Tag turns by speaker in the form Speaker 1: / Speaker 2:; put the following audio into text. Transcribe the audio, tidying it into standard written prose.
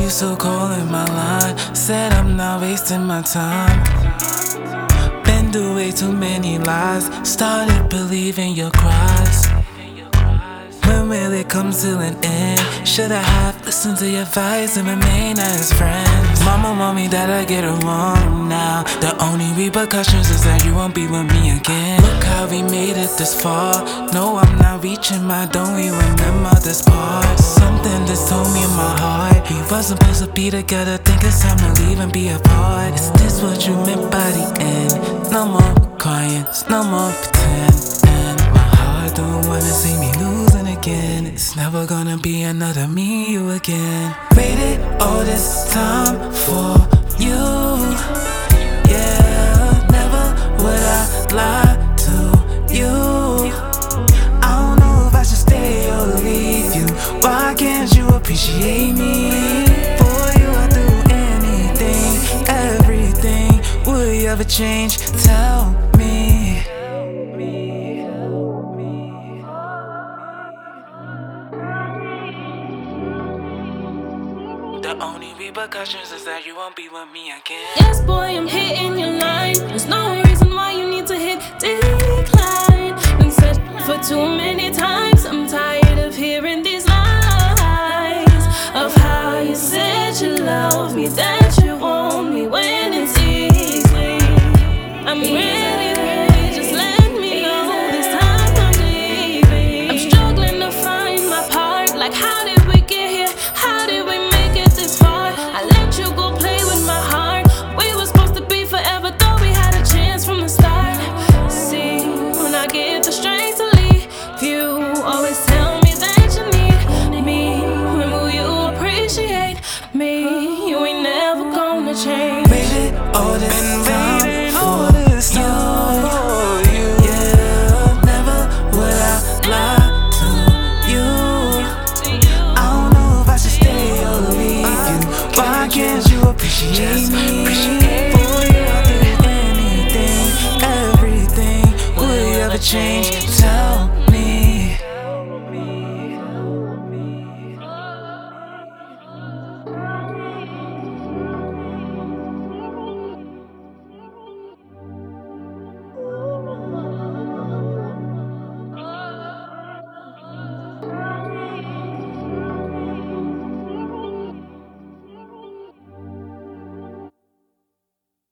Speaker 1: you so cold in my line. Said I'm not wasting my time. Been through way too many lies. Started believing your cries. When will it come to an end? Should I have listened to your advice and remain as friends? Mama want me that I get it wrong now. The only repercussions is that you won't be with me again. Look how we made it this far. No, I'm not reaching my, don't we remember this part? Something just told me in my heart we wasn't supposed to be together, think it's time to leave and be apart. Is this what you meant by the end? No more crying, no more pretend. And my heart don't wanna see me losing again. It's never gonna be another me, you again. Waited all this time for you. Yeah, never would I lie to you. I don't know if I should stay or leave you. Why can't you appreciate me? For you I'd do anything, everything. Will you ever change? Tell me. The only repercussions is that you won't be with me again.
Speaker 2: Yes, boy, I'm hitting your line. There's no reason why you need to hit decline. Been said for too many times. I'm tired of hearing these lies of how you said you love me, that you want me when it's easy. I'm really, just let me know this time I'm leaving. I'm struggling to find my part. Like, how did we get here? How did we make it this far? I let you go play with my heart. We were supposed to be forever, thought we had a chance from the start. See, when I get the strength to leave you, always tell me that you need me. When will you appreciate me? You ain't never gonna change.
Speaker 1: Waited all this time for you. Yeah, never would I lie to you. I don't know if I should stay or leave you. Why can't you appreciate me? For you I'll do anything, everything. Will you ever change?